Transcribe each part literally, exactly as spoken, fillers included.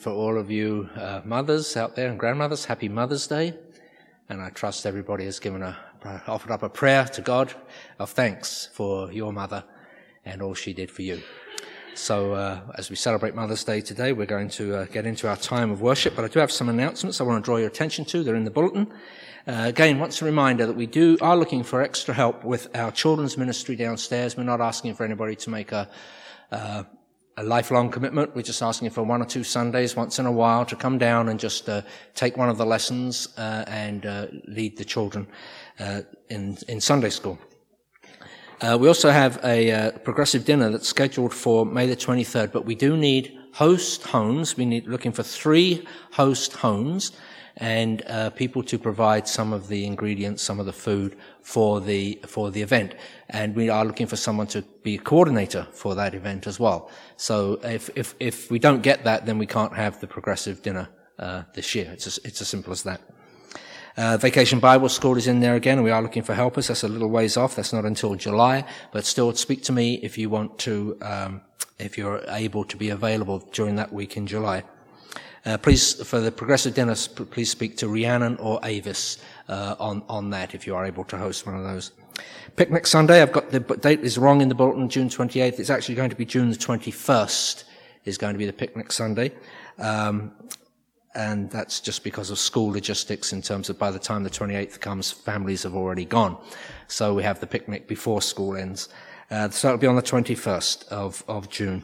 For all of you uh, mothers out there and grandmothers, happy Mother's Day. And I trust everybody has given a, uh, offered up a prayer to God of thanks for your mother and all she did for you. So uh, as we celebrate Mother's Day today, we're going to uh, get into our time of worship. But I do have some announcements I want to draw your attention to. They're in the bulletin. Uh, again, once a reminder that we do are looking for extra help with our children's ministry downstairs. We're not asking for anybody to make a uh, a lifelong commitment. We're just asking for one or two Sundays once in a while to come down and just uh, take one of the lessons uh, and uh, lead the children uh, in in Sunday school. Uh, we also have a uh, progressive dinner that's scheduled for May the twenty-third, but we do need host homes. We need looking for three host homes and uh, people to provide some of the ingredients, some of the food for the for the event. And we are looking for someone to be a coordinator for that event as well. So if if if we don't get that, then we can't have the progressive dinner uh, this year. It's as, it's as simple as that. Uh, Vacation Bible School is in there again, and we are looking for helpers. That's a little ways off. That's not until July, but still speak to me if you want to, um, if you're able to be available during that week in July. Uh, please, for the progressive dinner, please speak to Rhiannon or Avis uh, on on that if you are able to host one of those. Picnic Sunday, I've got the date is wrong in the bulletin, June twenty-eighth. It's actually going to be June the twenty-first is going to be the Picnic Sunday. Um, and that's just because of school logistics in terms of by the time the twenty-eighth comes, families have already gone. So we have the picnic before school ends. Uh, so it'll be on the twenty-first of, of June.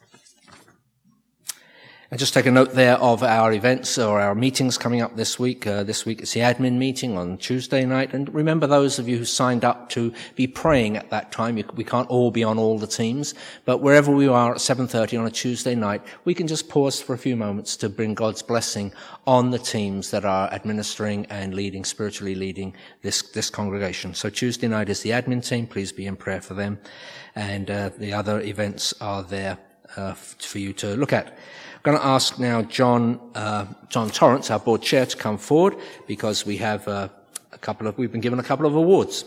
And just take a note there of our events or our meetings coming up this week. Uh, this week it's the admin meeting on Tuesday night. And remember those of you who signed up to be praying at that time. You, we can't all be on all the teams, but wherever we are at seven thirty on a Tuesday night, we can just pause for a few moments to bring God's blessing on the teams that are administering and leading, spiritually leading this, this congregation. So Tuesday night is the admin team. Please be in prayer for them. And uh, the other events are there uh, for you to look at. I'm going to ask now John uh, John Torrance, our board chair, to come forward because we have uh, a couple of we've been given a couple of awards.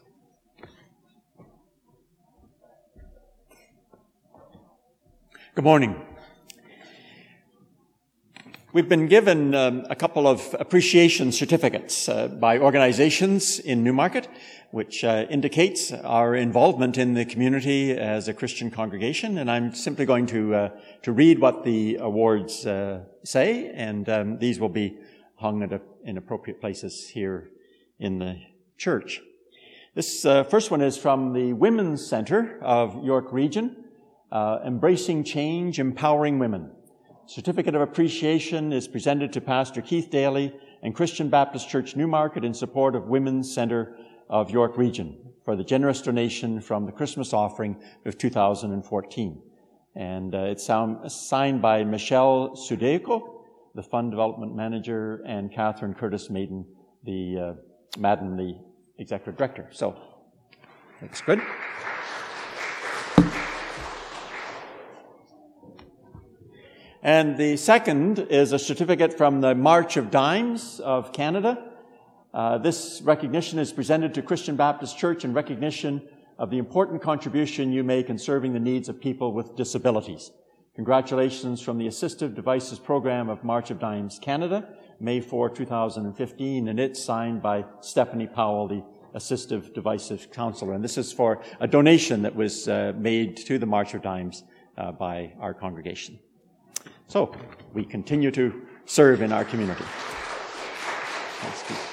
Good morning. We've been given um, a couple of appreciation certificates uh, by organizations in Newmarket, which uh, indicates our involvement in the community as a Christian congregation. And I'm simply going to uh, to read what the awards uh, say, and um, these will be hung at a, in appropriate places here in the church. This uh, first one is from the Women's Centre of York Region, uh, Embracing Change, Empowering Women. Certificate of Appreciation is presented to Pastor Keith Daly and Christian Baptist Church Newmarket in support of Women's Centre of York Region for the generous donation from the Christmas offering of two thousand fourteen. And uh, it's sound, signed by Michelle Sudeiko, the Fund Development Manager, and Catherine Curtis Maiden, the uh, Madden, the Executive Director. So, that's good. And the second is a certificate from the March of Dimes of Canada. Uh, this recognition is presented to Christian Baptist Church in recognition of the important contribution you make in serving the needs of people with disabilities. Congratulations from the Assistive Devices Program of March of Dimes Canada, May fourth, two thousand fifteen, and it's signed by Stephanie Powell, the Assistive Devices Counselor. And this is for a donation that was uh, made to the March of Dimes uh, by our congregation. So, we continue to serve in our community. Thanks, Keith.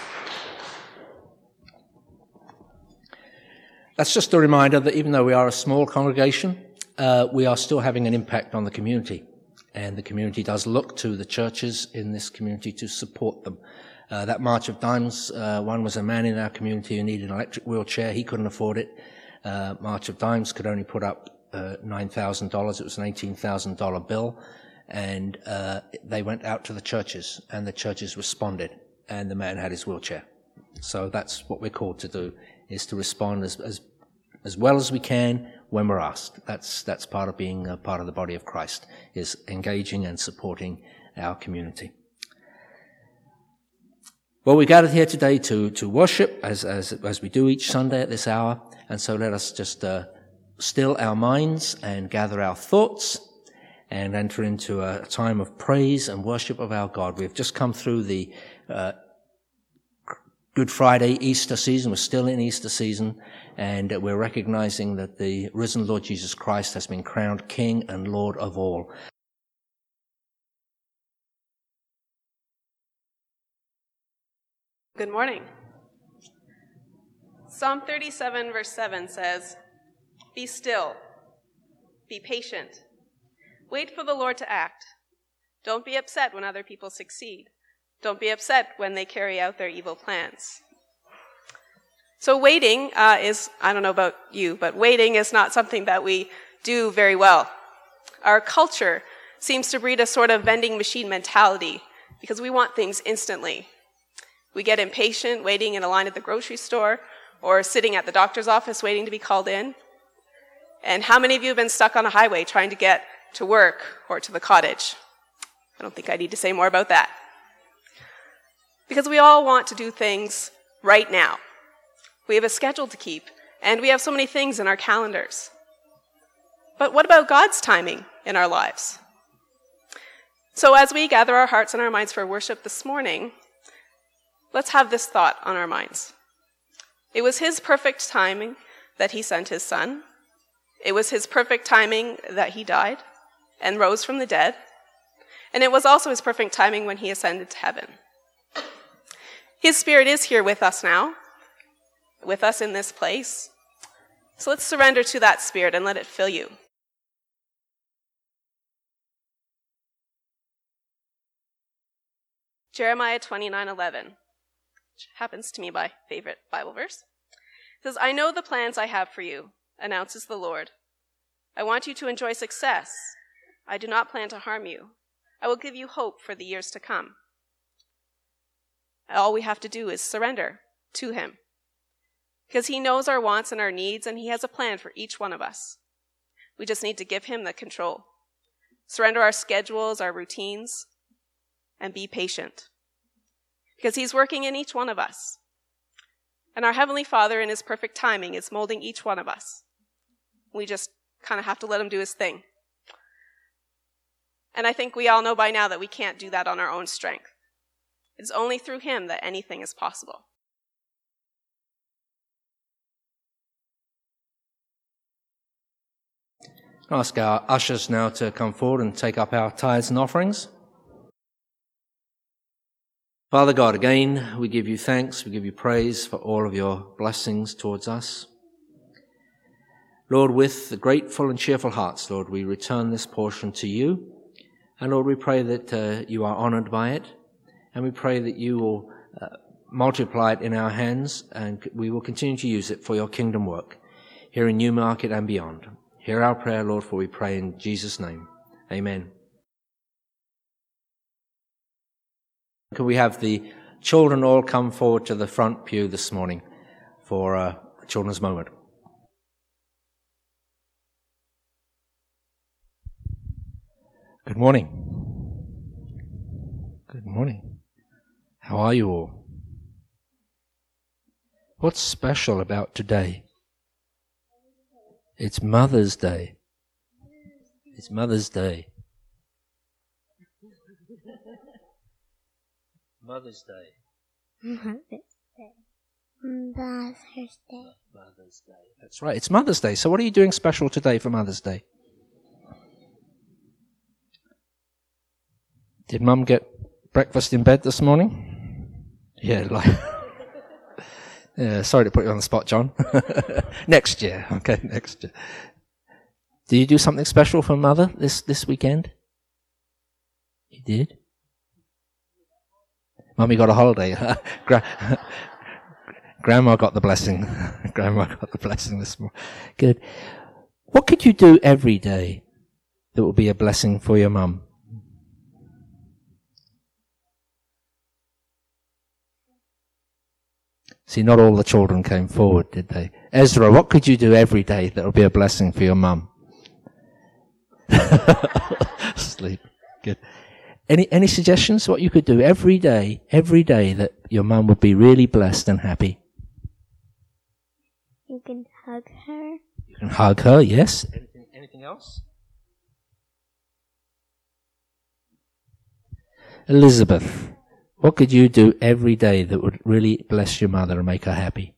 That's just a reminder that even though we are a small congregation, uh, we are still having an impact on the community. And the community does look to the churches in this community to support them. Uh, that March of Dimes, uh, one was a man in our community who needed an electric wheelchair. He couldn't afford it. Uh, March of Dimes could only put up uh, nine thousand dollars. It was an eighteen thousand dollars bill. And uh, they went out to the churches, and the churches responded, and the man had his wheelchair. So that's what we're called to do, is to respond as as, as well as we can when we're asked. That's that's part of being a part of the body of Christ, is engaging and supporting our community. Well, we gathered here today to to worship, as as as we do each Sunday at this hour, and so let us just uh, still our minds and gather our thoughts and enter into a time of praise and worship of our God. We've just come through the uh, Good Friday, Easter season. We're still in Easter season, and we're recognizing that the risen Lord Jesus Christ has been crowned King and Lord of all. Good morning. Psalm thirty-seven verse seven says, "Be still, be patient, wait for the Lord to act. Don't be upset when other people succeed. Don't be upset when they carry out their evil plans." So waiting uh, is, I don't know about you, but waiting is not something that we do very well. Our culture seems to breed a sort of vending machine mentality because we want things instantly. We get impatient waiting in a line at the grocery store or sitting at the doctor's office waiting to be called in. And how many of you have been stuck on a highway trying to get to work or to the cottage? I don't think I need to say more about that. Because we all want to do things right now. We have a schedule to keep, and we have so many things in our calendars. But what about God's timing in our lives? So as we gather our hearts and our minds for worship this morning, let's have this thought on our minds. It was his perfect timing that he sent his son. It was his perfect timing that he died and rose from the dead. And it was also his perfect timing when he ascended to heaven. His Spirit is here with us now, with us in this place. So let's surrender to that Spirit and let it fill you. Jeremiah twenty-nine eleven, which happens to be my favorite Bible verse, says, "I know the plans I have for you, announces the Lord. I want you to enjoy success. I do not plan to harm you. I will give you hope for the years to come." All we have to do is surrender to him, because he knows our wants and our needs, and he has a plan for each one of us. We just need to give him the control. Surrender our schedules, our routines, and be patient, because he's working in each one of us. And our Heavenly Father, in his perfect timing, is molding each one of us. We just kind of have to let him do his thing. And I think we all know by now that we can't do that on our own strength. It's only through him that anything is possible. I'll ask our ushers now to come forward and take up our tithes and offerings. Father God, again, we give you thanks, we give you praise for all of your blessings towards us. Lord, with grateful and cheerful hearts, Lord, we return this portion to you. And Lord, we pray that uh, you are honored by it. And we pray that you will uh, multiply it in our hands, and we will continue to use it for your kingdom work here in Newmarket and beyond. Hear our prayer, Lord, for we pray in Jesus' name. Amen. Can we have the children all come forward to the front pew this morning for uh, a children's moment? Good morning. Good morning. How are you all? What's special about today? It's Mother's Day. It's Mother's Day. Mother's Day. Mother's Day. Mother's Day. Mother's Day. That's right. It's Mother's Day. So what are you doing special today for Mother's Day? Did Mum get breakfast in bed this morning? Yeah, like, yeah, sorry to put you on the spot, John. Next year, okay, next year. Do you do something special for Mother this, this weekend? You did? Mummy got a holiday. Gra- Grandma got the blessing. Grandma got the blessing this morning. Good. What could you do every day that will be a blessing for your mum? See, not all the children came forward, did they? Ezra, what could you do every day that will be a blessing for your mum? Sleep. Good. Any any suggestions what you could do every day, every day that your mum would be really blessed and happy? You can hug her. You can hug her, yes. Anything, anything else? Elizabeth, what could you do every day that would really bless your mother and make her happy?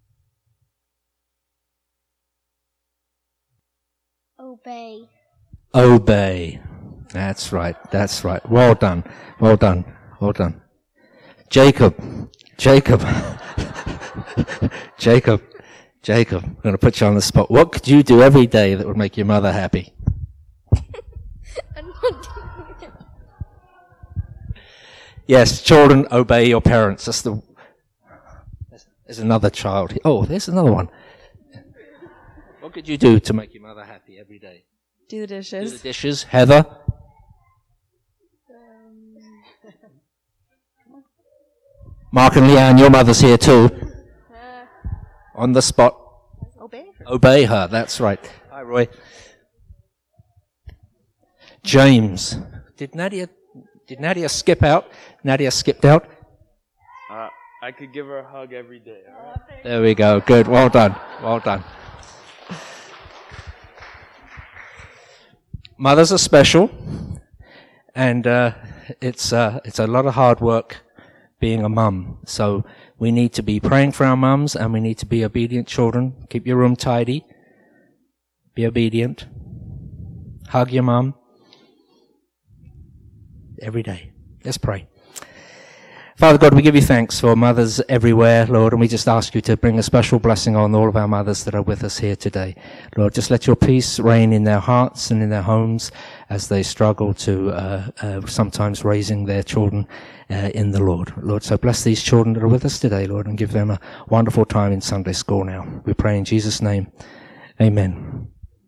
Obey. Obey. That's right. That's right. Well done. Well done. Well done. Jacob. Jacob. Jacob. Jacob. I'm going to put you on the spot. What could you do every day that would make your mother happy? I'm not doing it. Yes, children, obey your parents. That's the. There's another child. Oh, there's another one. What could you do to make your mother happy every day? Do the dishes. Do the dishes. Heather? Um, Mark and Leanne, your mother's here too. uh, On the spot. obey her. Obey her. That's right. Hi, Roy. James. Did Nadia, did Nadia skip out? Nadia skipped out. Uh, I could give her a hug every day. All right? There we go. Good. Well done. Well done. Mothers are special, and uh, it's uh, it's a lot of hard work being a mum. So we need to be praying for our mums, and we need to be obedient children. Keep your room tidy. Be obedient. Hug your mum every day. Let's pray. Father God, we give you thanks for mothers everywhere, Lord, and we just ask you to bring a special blessing on all of our mothers that are with us here today. Lord, just let your peace reign in their hearts and in their homes as they struggle to uh, uh, sometimes raising their children uh, in the Lord. Lord, so bless these children that are with us today, Lord, and give them a wonderful time in Sunday school now. We pray in Jesus' name. Amen.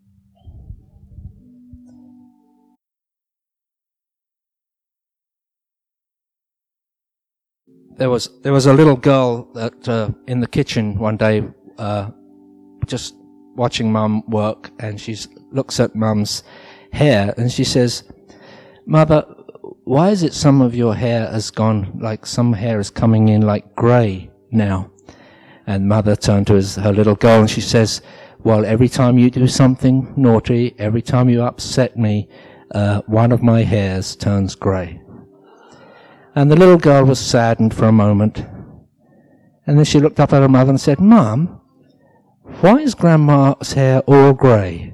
There was there was a little girl that uh, in the kitchen one day, uh, just watching Mum work, and she looks at Mum's hair and she says, "Mother, why is it some of your hair has gone like some hair is coming in like grey now?" And Mother turned to his, her little girl and she says, "Well, every time you do something naughty, every time you upset me, uh, one of my hairs turns grey." And the little girl was saddened for a moment. And then she looked up at her mother and said, "Mum, why is Grandma's hair all grey?"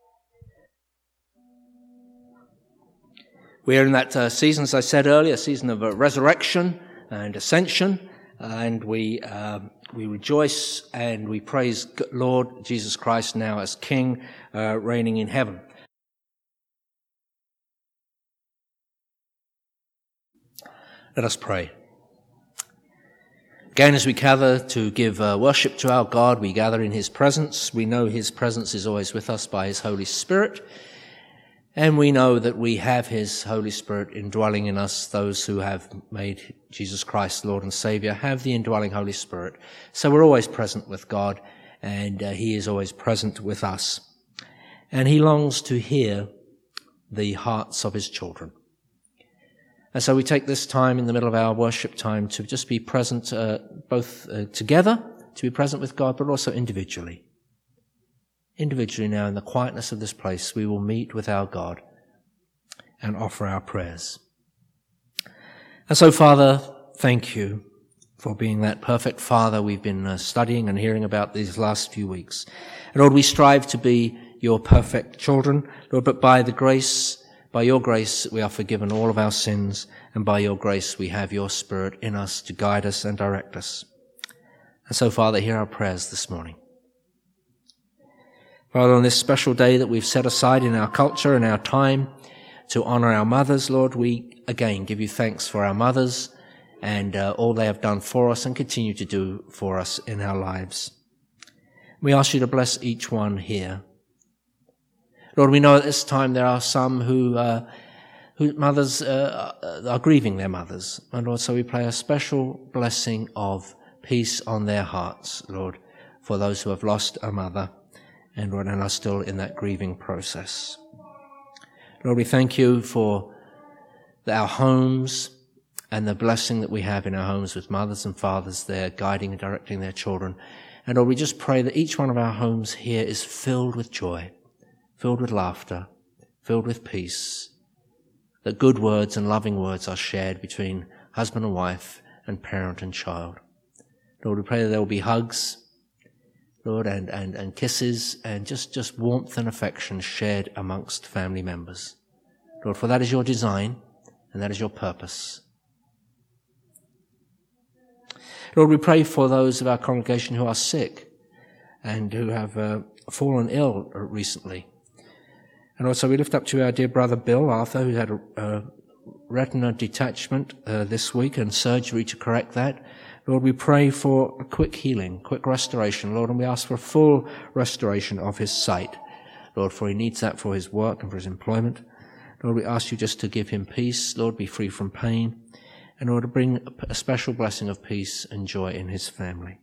We're in that uh, season, as I said earlier, a season of uh, resurrection and ascension. And we uh, we rejoice and we praise Lord Jesus Christ now as King, uh, reigning in heaven. Let us pray. Again, as we gather to give uh, worship to our God, we gather in his presence. We know his presence is always with us by his Holy Spirit. And we know that we have his Holy Spirit indwelling in us. Those who have made Jesus Christ Lord and Savior have the indwelling Holy Spirit. So we're always present with God, and uh, he is always present with us. And he longs to hear the hearts of his children. And so we take this time in the middle of our worship time to just be present, uh, both uh, together, to be present with God, but also individually. Individually now, in the quietness of this place, we will meet with our God and offer our prayers. And so, Father, thank you for being that perfect Father we've been uh, studying and hearing about these last few weeks. And Lord, we strive to be your perfect children, Lord, but by the grace By your grace, we are forgiven all of our sins, and by your grace, we have your Spirit in us to guide us and direct us. And so, Father, hear our prayers this morning. Father, on this special day that we've set aside in our culture and our time to honor our mothers, Lord, we again give you thanks for our mothers and uh, all they have done for us and continue to do for us in our lives. We ask you to bless each one here. Lord, we know at this time there are some who, uh, whose mothers uh, are grieving their mothers. And Lord, so we pray a special blessing of peace on their hearts, Lord, for those who have lost a mother and, Lord, and are still in that grieving process. Lord, we thank you for our homes and the blessing that we have in our homes with mothers and fathers there guiding and directing their children. And Lord, we just pray that each one of our homes here is filled with joy, filled with laughter, filled with peace, that good words and loving words are shared between husband and wife and parent and child. Lord, we pray that there will be hugs, Lord, and, and, and kisses and just, just warmth and affection shared amongst family members. Lord, for that is your design and that is your purpose. Lord, we pray for those of our congregation who are sick and who have uh, fallen ill recently. And also we lift up to our dear brother Bill Arthur, who had a, a retina detachment uh, this week and surgery to correct that. Lord, we pray for a quick healing, quick restoration, Lord, and we ask for a full restoration of his sight. Lord, for he needs that for his work and for his employment. Lord, we ask you just to give him peace, Lord, be free from pain, and Lord, to bring a special blessing of peace and joy in his family.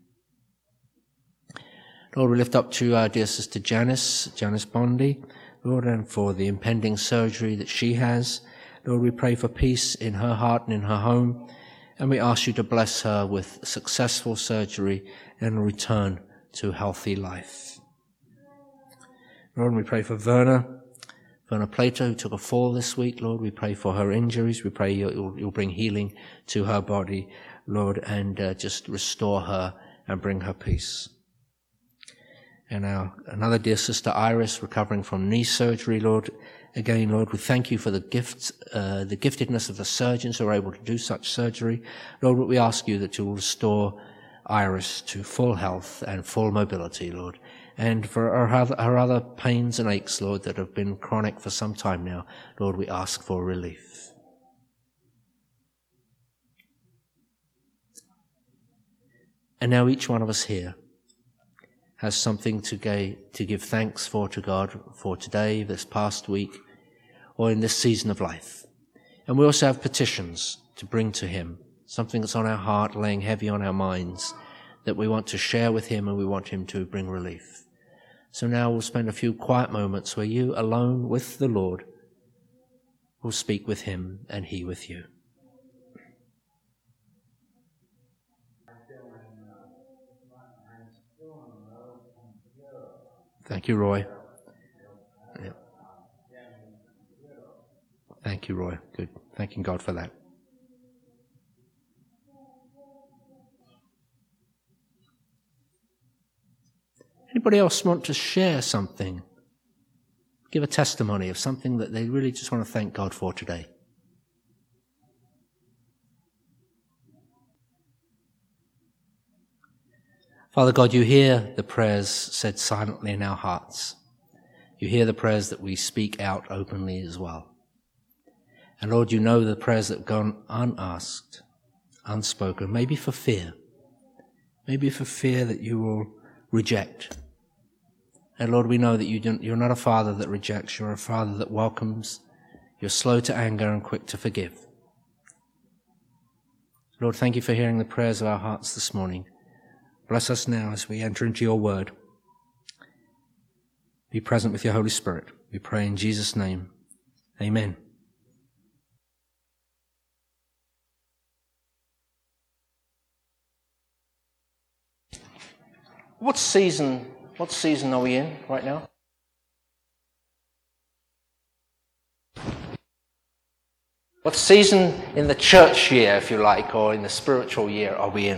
Lord, we lift up to our dear sister Janice, Janice Bondi, Lord, and for the impending surgery that she has. Lord, we pray for peace in her heart and in her home, and we ask you to bless her with successful surgery and a return to healthy life. Lord, we pray for Verna, Verna Plato, who took a fall this week. Lord, we pray for her injuries. We pray you'll, you'll bring healing to her body, Lord, and uh, just restore her and bring her peace. And our another dear sister Iris, recovering from knee surgery, Lord. Again, Lord, we thank you for the gifts, uh, the giftedness of the surgeons who are able to do such surgery. Lord, we ask you that you will restore Iris to full health and full mobility, Lord. And for her other, her other pains and aches, Lord, that have been chronic for some time now, Lord, we ask for relief. And now each one of us here has something to, ga- to give thanks for to God for today, this past week, or in this season of life. And we also have petitions to bring to him, something that's on our heart, laying heavy on our minds, that we want to share with him and we want him to bring relief. So now we'll spend a few quiet moments where you, alone with the Lord, will speak with him and he with you. Thank you, Roy. Yeah. Thank you, Roy. Good. Thanking God for that. Anybody else want to share something? Give a testimony of something that they really just want to thank God for today? Father God, you hear the prayers said silently in our hearts. You hear the prayers that we speak out openly as well. And Lord, you know the prayers that have gone unasked, unspoken, maybe for fear. Maybe for fear that you will reject. And Lord, we know that you don't, you're not a father that rejects. You're a father that welcomes. You're slow to anger and quick to forgive. Lord, thank you for hearing the prayers of our hearts this morning. Bless us now as we enter into your word. Be present with your Holy Spirit. We pray in Jesus' name. Amen. What season, what season are we in right now? What season in the church year, if you like, or in the spiritual year are we in?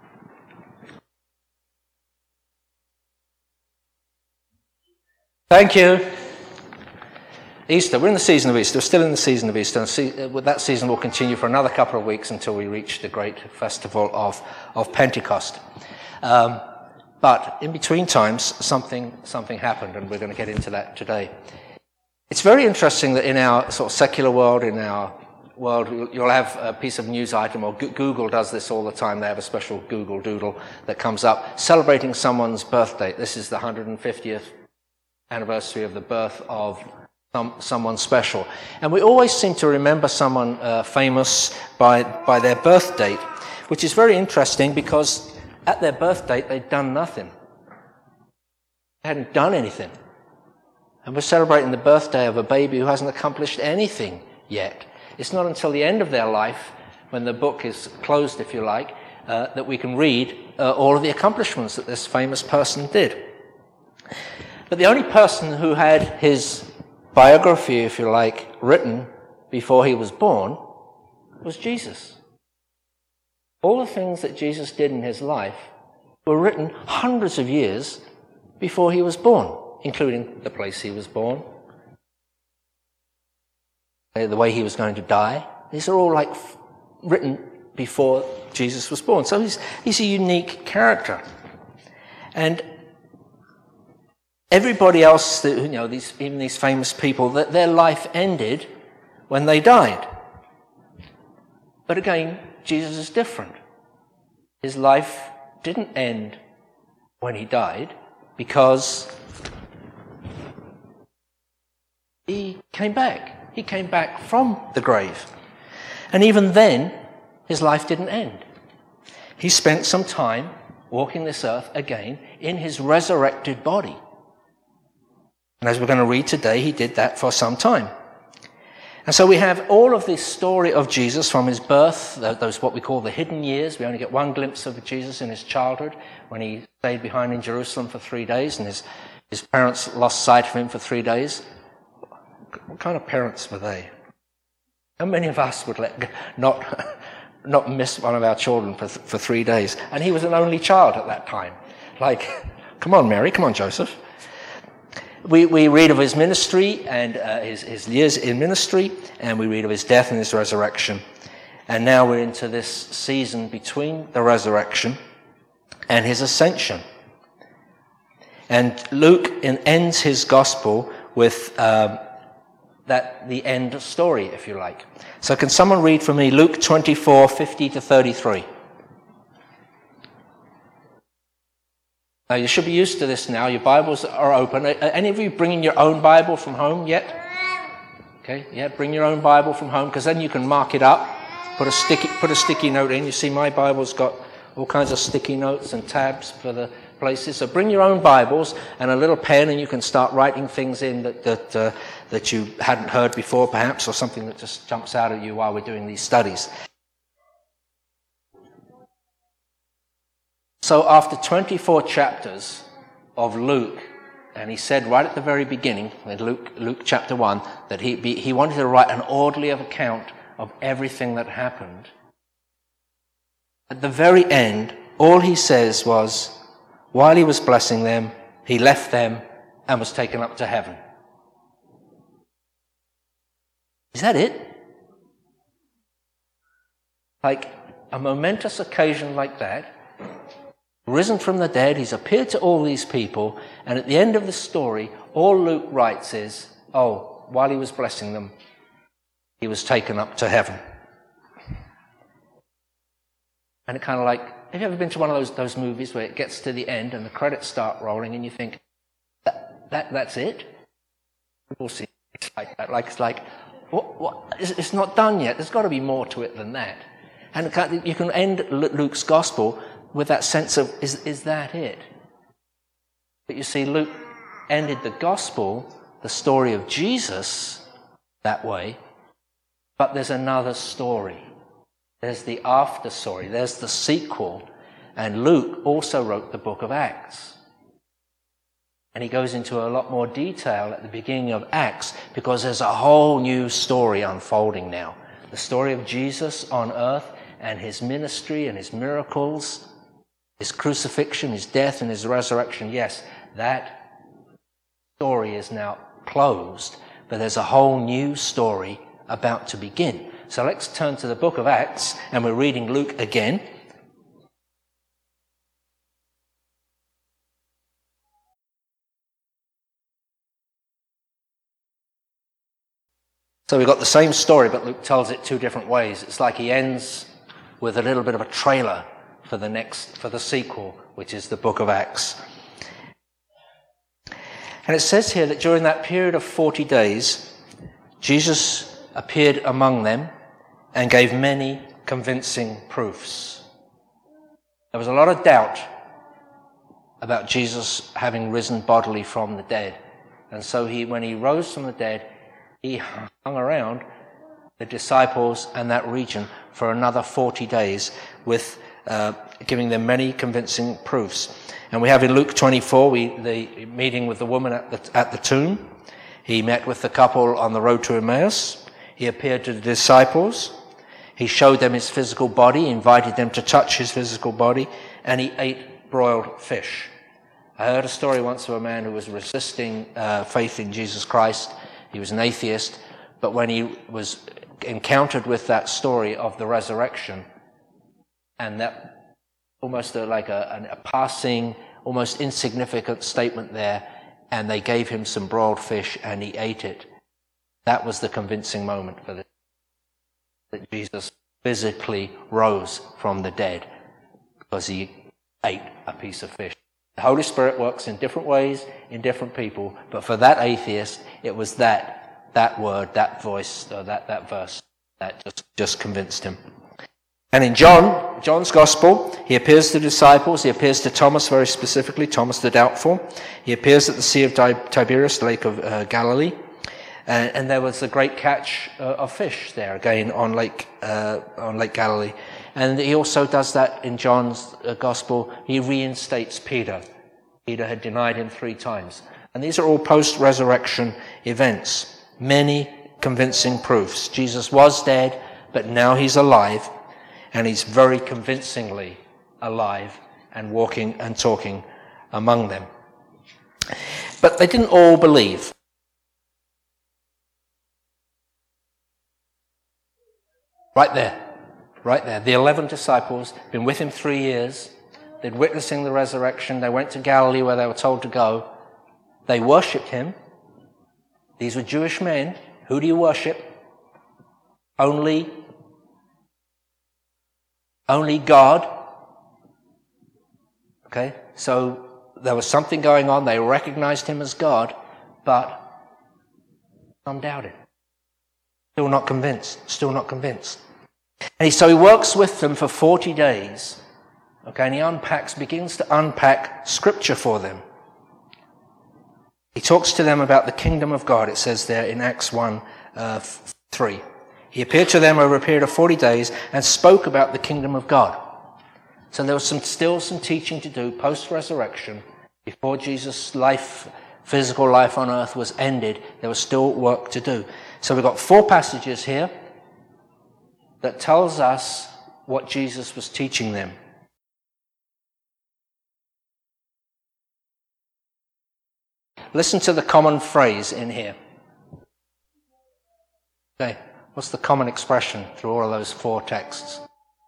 Thank you. Easter. We're in the season of Easter. We're still in the season of Easter. And that season will continue for another couple of weeks until we reach the great festival of, of Pentecost. Um, but in between times, something something happened, and we're going to get into that today. It's very interesting that in our sort of secular world, in our world, you'll have a piece of news item, or Google does this all the time. They have a special Google Doodle that comes up celebrating someone's birthday. This is the one hundred fiftieth anniversary of the birth of some, someone special. And we always seem to remember someone uh, famous by, by their birth date, which is very interesting because at their birth date they'd done nothing. They hadn't done anything. And we're celebrating the birthday of a baby who hasn't accomplished anything yet. It's not until the end of their life, when the book is closed, if you like, uh, that we can read uh, all of the accomplishments that this famous person did. But the only person who had his biography, if you like, written before he was born was Jesus. All the things that Jesus did in his life were written hundreds of years before he was born, including the place he was born, the way he was going to die. These are all like f- written before Jesus was born. So he's, he's a unique character. And everybody else, that, you know, these, even these famous people, that their life ended when they died. But again, Jesus is different. His life didn't end when he died because he came back. He came back from the grave. And even then, his life didn't end. He spent some time walking this earth again in his resurrected body. And as we're going to read today, he did that for some time. And so we have all of this story of Jesus from his birth, those what we call the hidden years. We only get one glimpse of Jesus in his childhood when he stayed behind in Jerusalem for three days and his, his parents lost sight of him for three days. What kind of parents were they? How many of us would let not not miss one of our children for for three days? And he was an only child at that time. Like, come on, Mary, come on, Joseph. We we read of his ministry and uh, his his years in ministry, and we read of his death and his resurrection. And now we're into this season between the resurrection and his ascension. And Luke in, ends his gospel with um, that the end story, if you like. So can someone read for me Luke twenty-four, fifty to thirty-three? Now you should be used to this now. Your Bibles are open. Are any of you bringing your own Bible from home yet? Okay, yeah, bring your own Bible from home, because then you can mark it up. Put a sticky, put a sticky note in. You see, my Bible's got all kinds of sticky notes and tabs for the places. So bring your own Bibles and a little pen, and you can start writing things in that that uh, that you hadn't heard before, perhaps, or something that just jumps out at you while we're doing these studies. So after twenty-four chapters of Luke, and he said right at the very beginning, in Luke, Luke chapter one, that he, be, he wanted to write an orderly account of everything that happened. At the very end, all he says was, while he was blessing them, he left them and was taken up to heaven. Is that it? Like a momentous occasion like that, risen from the dead, he's appeared to all these people, and at the end of the story, all Luke writes is, oh, while he was blessing them, he was taken up to heaven. And it kind of like, have you ever been to one of those those movies where it gets to the end and the credits start rolling and you think, that, that that's it? We'll see. It's like that. Like, it's like, what, what, it's, it's not done yet. There's got to be more to it than that. And you can end Luke's gospel with that sense of, is, is that it? But you see, Luke ended the gospel, the story of Jesus, that way, but there's another story. There's the after story, there's the sequel, and Luke also wrote the book of Acts. And he goes into a lot more detail at the beginning of Acts because there's a whole new story unfolding now. The story of Jesus on earth and his ministry and his miracles, his crucifixion, his death and his resurrection. Yes, that story is now closed, but there's a whole new story about to begin. So let's turn to the book of Acts, and we're reading Luke again. So we've got the same story, but Luke tells it two different ways. It's like he ends with a little bit of a trailer for the next, for the sequel, which is the book of Acts. And it says here that during that period of forty days, Jesus appeared among them and gave many convincing proofs. There was a lot of doubt about Jesus having risen bodily from the dead. And so he, when he rose from the dead, he hung around the disciples and that region for another forty days with uh, giving them many convincing proofs. And we have in Luke twenty-four, we, the meeting with the woman at the, at the tomb. He met with the couple on the road to Emmaus. He appeared to the disciples. He showed them his physical body, invited them to touch his physical body, and he ate broiled fish. I heard a story once of a man who was resisting uh, faith in Jesus Christ. He was an atheist, but when he was encountered with that story of the resurrection, and that almost a, like a, a passing, almost insignificant statement there, and they gave him some broiled fish and he ate it. That was the convincing moment for this, that Jesus physically rose from the dead because he ate a piece of fish. The Holy Spirit works in different ways in different people, but for that atheist, it was that that word, that voice, or that that verse that just just convinced him. And in John, John's Gospel, he appears to the disciples, he appears to Thomas very specifically, Thomas the Doubtful. He appears at the Sea of Tiberias, the Lake of uh, Galilee, and, and there was a great catch uh, of fish there again on Lake uh, on Lake Galilee. And he also does that in John's uh, Gospel. He reinstates Peter. Peter had denied him three times. And these are all post-resurrection events. Many convincing proofs. Jesus was dead, but now he's alive. And he's very convincingly alive and walking and talking among them. But they didn't all believe. Right there. Right there. The eleven disciples, been with him three years. They'd witnessing the resurrection. They went to Galilee where they were told to go. They worshipped him. These were Jewish men. Who do you worship? Only, only God. Okay? So there was something going on. They recognized him as God, but some doubted. Still not convinced. Still not convinced. And he, so he works with them for forty days, okay, and he unpacks, begins to unpack scripture for them. He talks to them about the kingdom of God, it says there in Acts one, uh, three. He appeared to them over a period of forty days and spoke about the kingdom of God. So there was some, still some teaching to do post-resurrection. Before Jesus' life, physical life on earth was ended, there was still work to do. So we've got four passages here that tells us what Jesus was teaching them. Listen to the common phrase in here. Okay, what's the common expression through all of those four texts?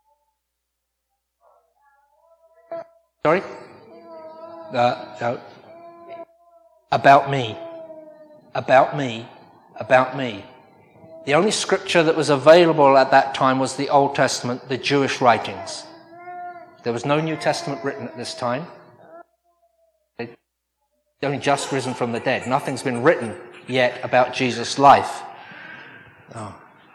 Sorry? Uh, no. About me. About me. About me. The only scripture that was available at that time was the Old Testament, the Jewish writings. There was no New Testament written at this time. They'd only just risen from the dead. Nothing's been written yet about Jesus' life. Oh.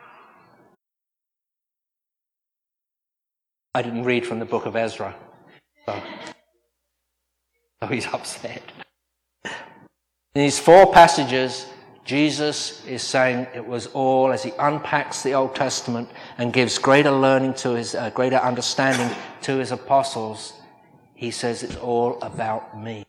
I didn't read from the book of Ezra. So, so he's upset. In these four passages, Jesus is saying it was all, as he unpacks the Old Testament and gives greater learning to his, uh, greater understanding to his apostles, he says it's all about me.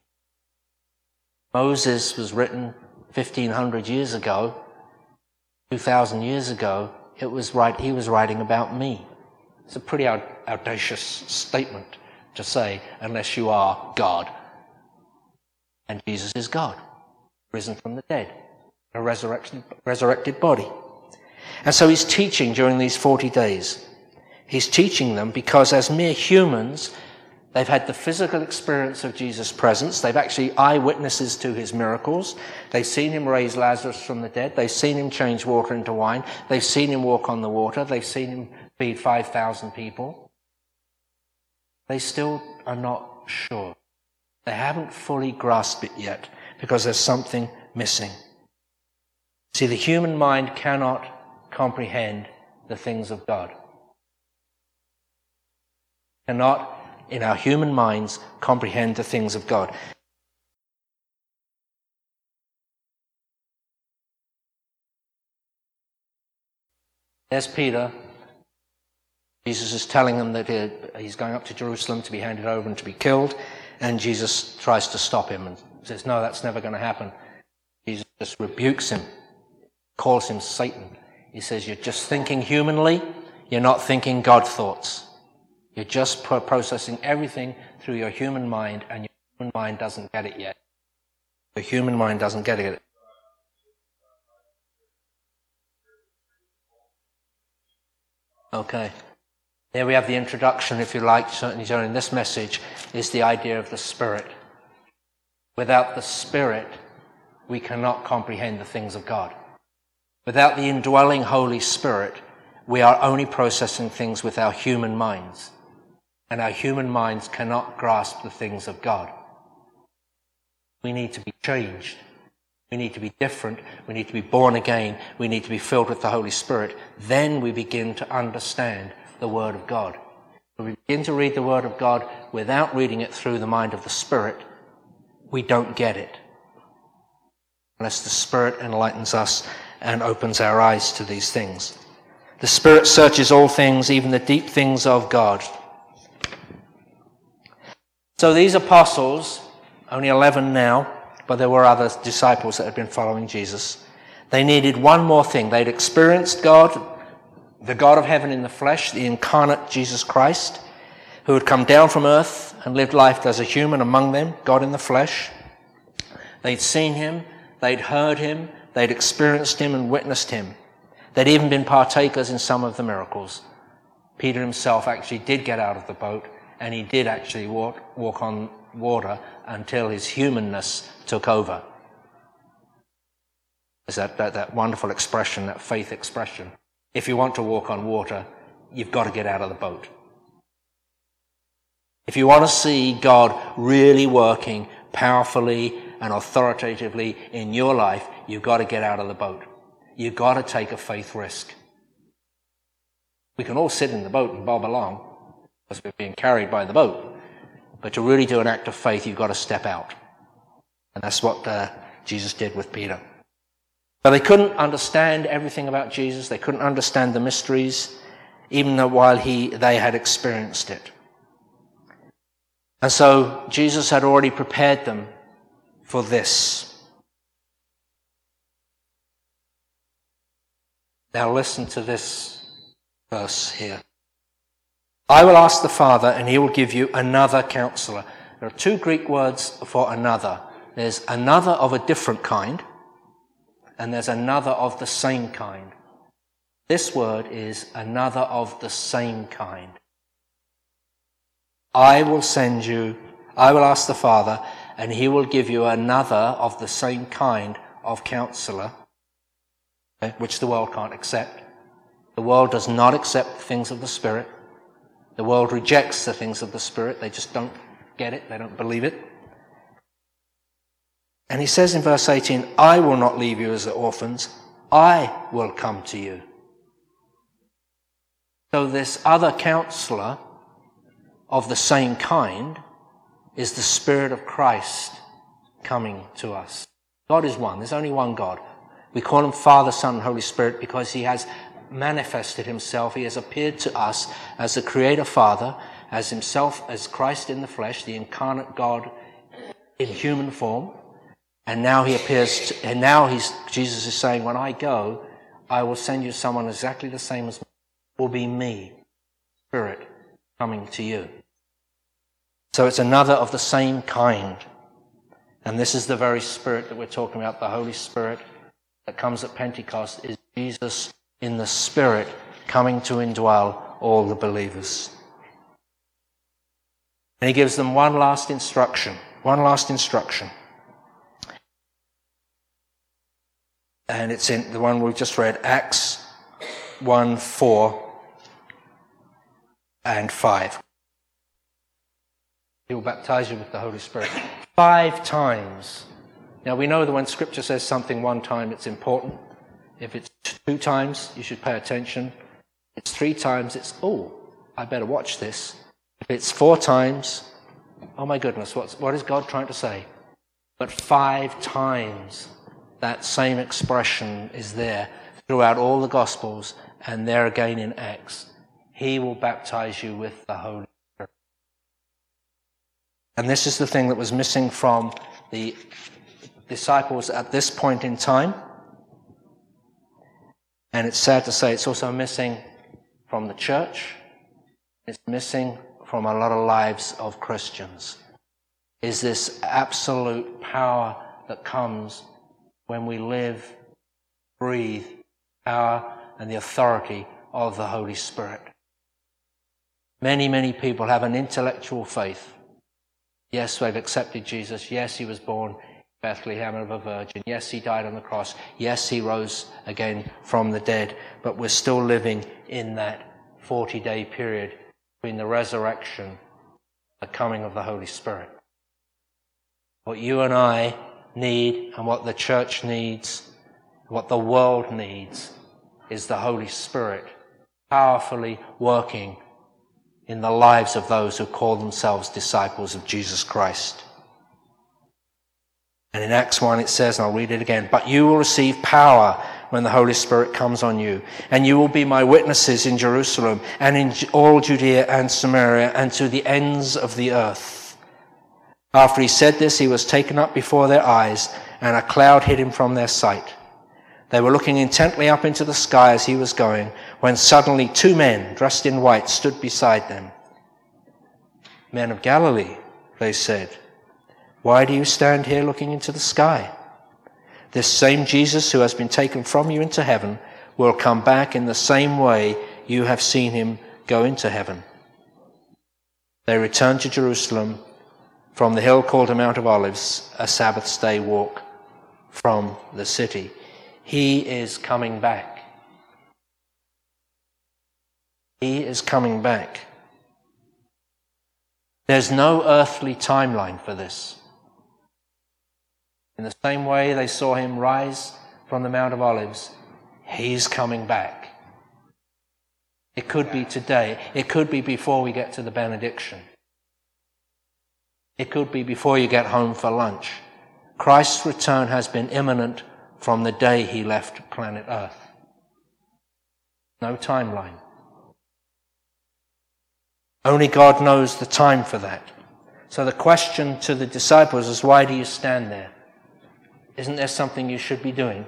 Moses was written fifteen hundred years ago, two thousand years ago. It was right, he was writing about me. It's a pretty audacious statement to say, unless you are God. And Jesus is God, risen from the dead. A resurrected, resurrected body. And so he's teaching during these forty days. He's teaching them because as mere humans, they've had the physical experience of Jesus' presence. They've actually eyewitnesses to his miracles. They've seen him raise Lazarus from the dead. They've seen him change water into wine. They've seen him walk on the water. They've seen him feed five thousand people. They still are not sure. They haven't fully grasped it yet because there's something missing. See, the human mind cannot comprehend the things of God. Cannot, in our human minds, comprehend the things of God. There's Peter. Jesus is telling him that he's going up to Jerusalem to be handed over and to be killed, and Jesus tries to stop him and says, no, that's never going to happen. Jesus just rebukes him. Calls him Satan. He says you're just thinking humanly, you're not thinking God thoughts. You're just pro- processing everything through your human mind, and your human mind doesn't get it yet. Your human mind doesn't get it. Okay. Here we have the introduction, if you like, certainly during this message, is the idea of the Spirit. Without the Spirit, we cannot comprehend the things of God. Without the indwelling Holy Spirit, we are only processing things with our human minds. And our human minds cannot grasp the things of God. We need to be changed. We need to be different. We need to be born again. We need to be filled with the Holy Spirit. Then we begin to understand the Word of God. When we begin to read the Word of God without reading it through the mind of the Spirit, we don't get it. Unless the Spirit enlightens us and opens our eyes to these things. The Spirit searches all things, even the deep things of God. So these apostles, only eleven now, but there were other disciples that had been following Jesus. They needed one more thing. They'd experienced God, the God of heaven in the flesh, the incarnate Jesus Christ, who had come down from earth and lived life as a human among them, God in the flesh. They'd seen him, they'd heard him, they'd experienced him and witnessed him. They'd even been partakers in some of the miracles. Peter himself actually did get out of the boat, and he did actually walk, walk on water until his humanness took over. Is that, that, that wonderful expression, that faith expression. If you want to walk on water, you've got to get out of the boat. If you want to see God really working powerfully and authoritatively in your life, you've got to get out of the boat. You've got to take a faith risk. We can all sit in the boat and bob along because we're being carried by the boat. But to really do an act of faith, you've got to step out. And that's what uh, Jesus did with Peter. But they couldn't understand everything about Jesus. They couldn't understand the mysteries, even though while he, they had experienced it. And so Jesus had already prepared them for this. Now listen to this verse here. I will ask the Father, and he will give you another counselor. There are two Greek words for another. There's another of a different kind, and there's another of the same kind. This word is another of the same kind. I will send you, I will ask the Father, and he will give you another of the same kind of counselor, which the world can't accept. The world does not accept the things of the Spirit. The world rejects the things of the Spirit. They just don't get it. They don't believe it. And he says in verse eighteen, I will not leave you as orphans. I will come to you. So this other counselor of the same kind is the Spirit of Christ coming to us. God is one. There's only one God. We call him Father, Son, and Holy Spirit because he has manifested himself. He has appeared to us as the Creator Father, as himself, as Christ in the flesh, the incarnate God in human form. And now he appears, to, and now he's, Jesus is saying, when I go, I will send you someone exactly the same as me. It will be me, Spirit, coming to you. So it's another of the same kind. And this is the very Spirit that we're talking about, the Holy Spirit that comes at Pentecost, is Jesus in the Spirit coming to indwell all the believers. And he gives them one last instruction, one last instruction. And it's in the one we've just read, Acts one, four and five. He will baptize you with the Holy Spirit. Five times. Now we know that when Scripture says something one time, it's important. If it's two times, you should pay attention. If it's three times, it's, oh, I better watch this. If it's four times, oh my goodness, what's, what is God trying to say? But five times, that same expression is there throughout all the Gospels and there again in Acts. He will baptize you with the Holy Spirit. And this is the thing that was missing from the disciples at this point in time. And it's sad to say it's also missing from the church. It's missing from a lot of lives of Christians. Is this absolute power that comes when we live, breathe, power and the authority of the Holy Spirit. Many, many people have an intellectual faith. Yes, they've accepted Jesus. Yes, he was born in Bethlehem of a virgin. Yes, he died on the cross. Yes, he rose again from the dead. But we're still living in that forty-day period between the resurrection and the coming of the Holy Spirit. What you and I need and what the church needs, what the world needs, is the Holy Spirit powerfully working in the lives of those who call themselves disciples of Jesus Christ. And in Acts one it says, and I'll read it again, "But you will receive power when the Holy Spirit comes on you, and you will be my witnesses in Jerusalem and in all Judea and Samaria and to the ends of the earth." After he said this, he was taken up before their eyes, and a cloud hid him from their sight. They were looking intently up into the sky as he was going, when suddenly two men dressed in white stood beside them. "Men of Galilee," they said, "why do you stand here looking into the sky? This same Jesus who has been taken from you into heaven will come back in the same way you have seen him go into heaven." They returned to Jerusalem from the hill called the Mount of Olives, a Sabbath day walk from the city. He is coming back. He is coming back. There's no earthly timeline for this. In the same way they saw him rise from the Mount of Olives, he's coming back. It could be today. It could be before we get to the benediction. It could be before you get home for lunch. Christ's return has been imminent from the day he left planet Earth. No timeline. Only God knows the time for that. So the question to the disciples is, why do you stand there? Isn't there something you should be doing?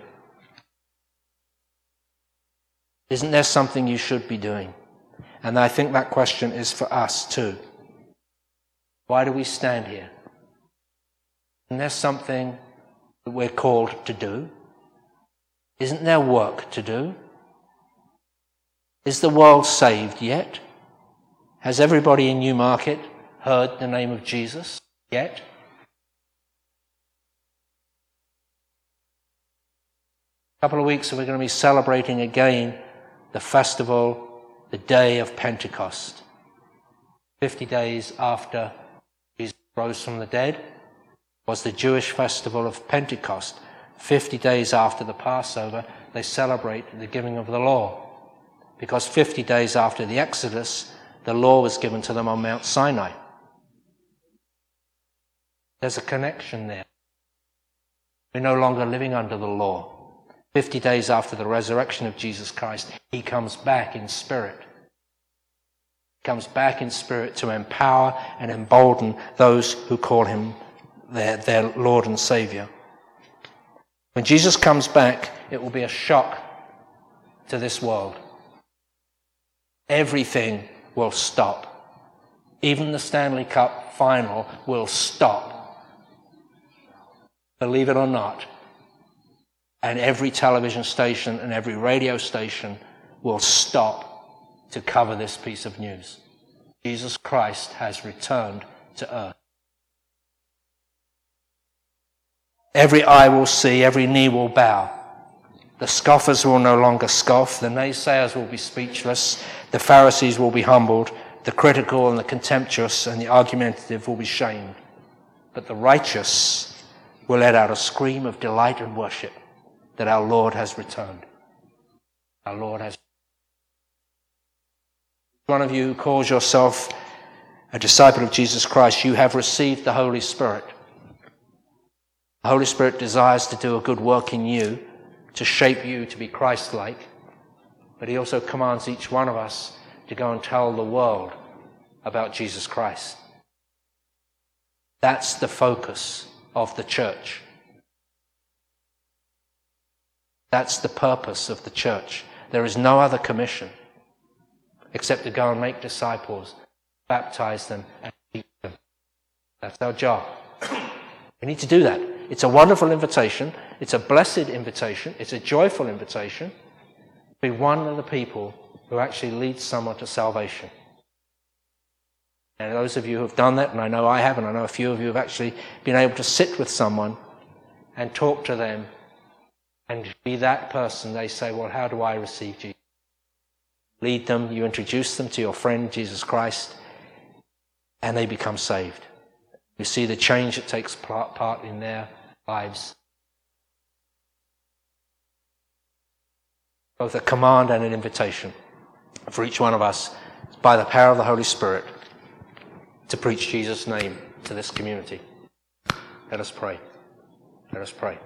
Isn't there something you should be doing? And I think that question is for us too. Why do we stand here? Isn't there something that we're called to do? Isn't there work to do? Is the world saved yet? Has everybody in Newmarket heard the name of Jesus yet? A couple of weeks we're going to be celebrating again the festival, the day of Pentecost. Fifty days after Jesus rose from the dead was the Jewish festival of Pentecost. Fifty days after the Passover, they celebrate the giving of the law. Because fifty days after the Exodus, the law was given to them on Mount Sinai. There's a connection there. We're no longer living under the law. Fifty days after the resurrection of Jesus Christ, he comes back in spirit. He comes back in spirit to empower and embolden those who call him their, their Lord and Savior. When Jesus comes back, it will be a shock to this world. Everything will stop. Even the Stanley Cup final will stop. Believe it or not. And every television station and every radio station will stop to cover this piece of news. Jesus Christ has returned to earth. Every eye will see, every knee will bow. The scoffers will no longer scoff, the naysayers will be speechless, the Pharisees will be humbled, the critical and the contemptuous and the argumentative will be shamed. But the righteous will let out a scream of delight and worship that our Lord has returned. Our Lord has. One of you who calls yourself a disciple of Jesus Christ, you have received the Holy Spirit. The Holy Spirit desires to do a good work in you, to shape you to be Christ-like, but he also commands each one of us to go and tell the world about Jesus Christ. That's the focus of the church. That's the purpose of the church. There is no other commission except to go and make disciples, baptize them, and teach them. That's our job. We need to do that. It's a wonderful invitation. It's a blessed invitation. It's a joyful invitation. Be one of the people who actually leads someone to salvation. And those of you who have done that, and I know I have, and I know a few of you have actually been able to sit with someone and talk to them and be that person. They say, well, how do I receive Jesus? Lead them, you introduce them to your friend, Jesus Christ, and they become saved. You see the change that takes part in their lives. Both a command and an invitation for each one of us, by the power of the Holy Spirit, to preach Jesus' name to this community. Let us pray. Let us pray.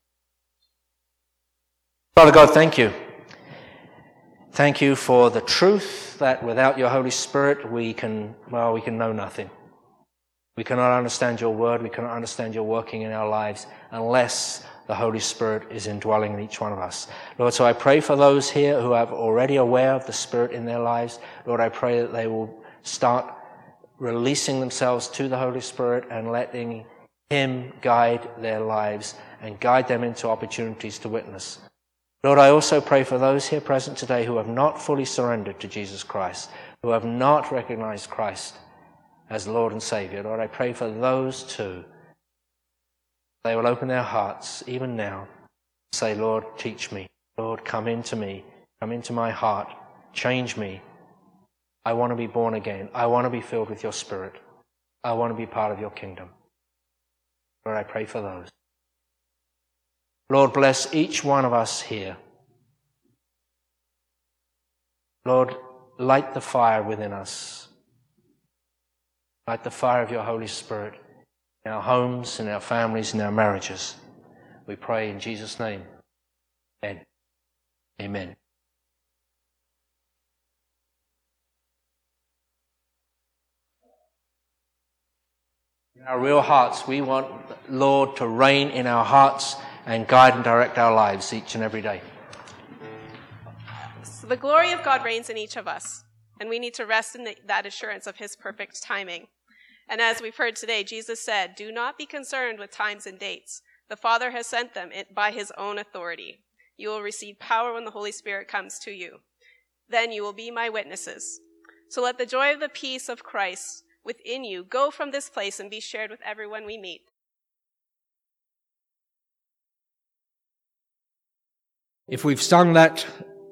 Father God, thank you. Thank you for the truth that without your Holy Spirit we can, well, we can know nothing. We cannot understand your word, we cannot understand your working in our lives unless the Holy Spirit is indwelling in each one of us. Lord, so I pray for those here who are already aware of the Spirit in their lives. Lord, I pray that they will start releasing themselves to the Holy Spirit and letting Him guide their lives and guide them into opportunities to witness. Lord, I also pray for those here present today who have not fully surrendered to Jesus Christ, who have not recognized Christ as Lord and Savior. Lord, I pray for those too. They will open their hearts even now, say, Lord, teach me. Lord, come into me. Come into my heart. Change me. I want to be born again. I want to be filled with your Spirit. I want to be part of your kingdom. Lord, I pray for those. Lord, bless each one of us here. Lord, light the fire within us. Light the fire of your Holy Spirit in our homes, in our families, in our marriages. We pray in Jesus' name. Amen. Amen. In our real hearts, we want the Lord to reign in our hearts and guide and direct our lives each and every day. So the glory of God reigns in each of us, and we need to rest in the, that assurance of His perfect timing. And as we've heard today, Jesus said, do not be concerned with times and dates. The Father has sent them by His own authority. You will receive power when the Holy Spirit comes to you. Then you will be my witnesses. So let the joy of the peace of Christ within you go from this place and be shared with everyone we meet. If we've sung that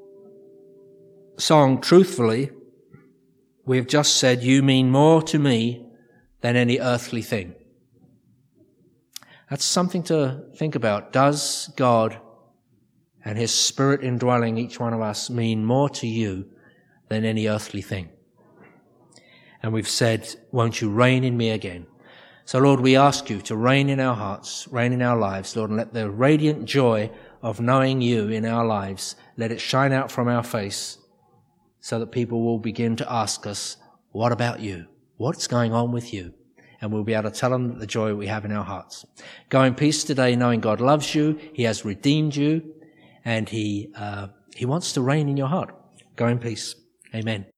song truthfully, we've just said, you mean more to me than any earthly thing. That's something to think about. Does God and His Spirit indwelling each one of us mean more to you than any earthly thing? And we've said, won't you reign in me again? So Lord, we ask you to reign in our hearts, reign in our lives, Lord, and let the radiant joy of knowing you in our lives, let it shine out from our face so that people will begin to ask us, what about you? What's going on with you? And we'll be able to tell them the joy we have in our hearts. Go in peace today, knowing God loves you, He has redeemed you, and He, uh, He wants to reign in your heart. Go in peace. Amen.